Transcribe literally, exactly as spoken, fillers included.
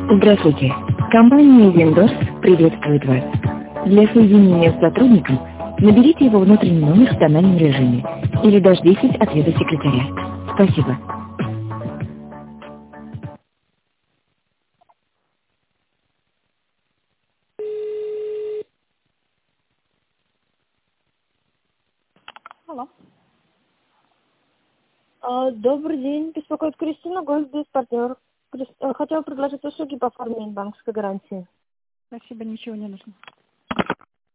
Здравствуйте. Компания Windows приветствует вас. Для соединения с сотрудником наберите его внутренний номер в тональном режиме или дождитесь ответа секретаря. Спасибо. Алло. А, Добрый день, беспокоит Кристина, гость партнер. Хотела предложить услуги по оформлению банковской гарантии. Спасибо, ничего не нужно.